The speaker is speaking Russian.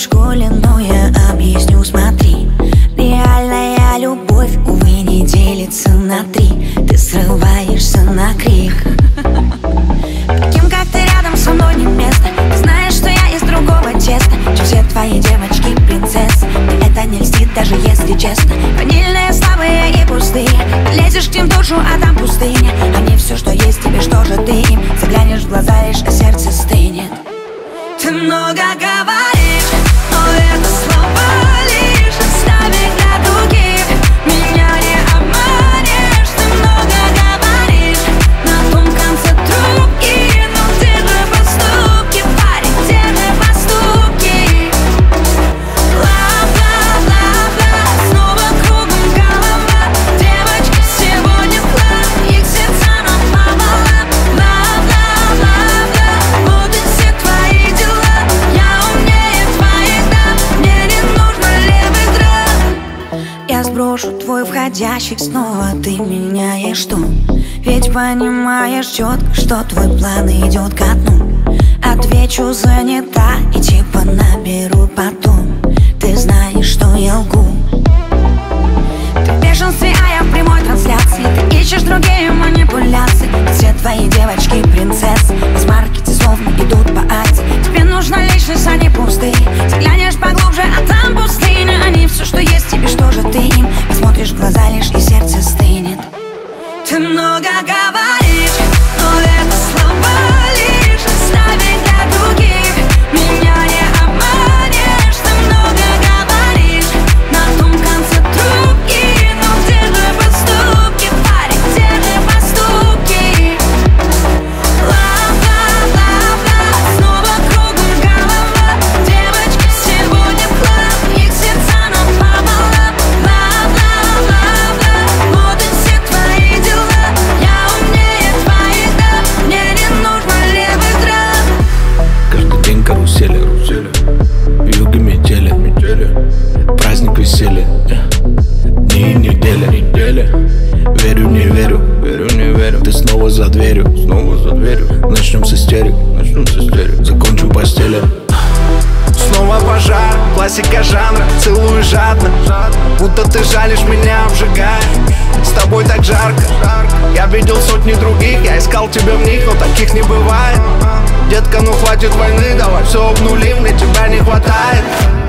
школе, но я объясню, смотри. Реальная любовь, увы, не делится на три. Ты срываешься на крик. Таким, как ты, рядом со мной не место. Ты знаешь, что я из другого теста, чем все твои девочки принцессы. Мне это не льстит, даже если честно. Ванильные, слабые и пустые. Ты лезешь к ним в душу, а там пустыня. Они все, что есть тебе, что же ты им? Заглянешь в глаза лишь, а сердце стынет. Ты много говоришь, но это слова лишь. Оставь для других, меня не обманешь. Ты много говоришь, на том конце трубки, но те же поступки, парень, те же поступки. Бла-бла-бла-бла, снова кругом голова. Девочки сегодня в клуб, их сердца напополам. Бла-бла-бла-бла, вот и все твои дела. Я умнее твоих дам, мне не нужно левых драк. Я сброшу твой входящий, снова ты меняешь тон. Ведь понимаешь четко, что твой план идет ко дну. Отвечу, занята, и типа наберу потом. Ты знаешь, что я лгу. Ты в бешенстве, а я в прямой трансляции. Ты ищешь другие манипуляции. Все твои девочки принцессы из маркете словно идут по акции. Тебе нужна личность, а не пустые. Заглянешь поглубже, а там пустыня. Они все, что есть тебе, что же ты им? Посмотришь в глаза лишь, и сердце стынет. Ты много говоришь, но это слова лишь. Оставь для других, меня не обманешь. Ты много говоришь, на том конце трубки, но те же поступки, парень, те же поступки. Бла-бла-бла-бла, снова кругом голова. Девочки сегодня в клуб, их сердца напополам. Бла-бла-бла-бла, вот и все твои дела. Я умнее твоих дам, мне не нужно левых драк. Каждый день карусели, юга метели, праздник веселья, дни и недели. Верю, не верю, ты снова за дверью. Начнем с истерик, закончу в постели. Снова пожар, классика жанра, целую жадно. Будто ты жалишь меня, обжигаешь. С тобой так жарко. Я видел сотни других, я искал тебя в них, но таких не бывает. Детка, ну хватит войны, давай все обнулим, мне тебя не хватает.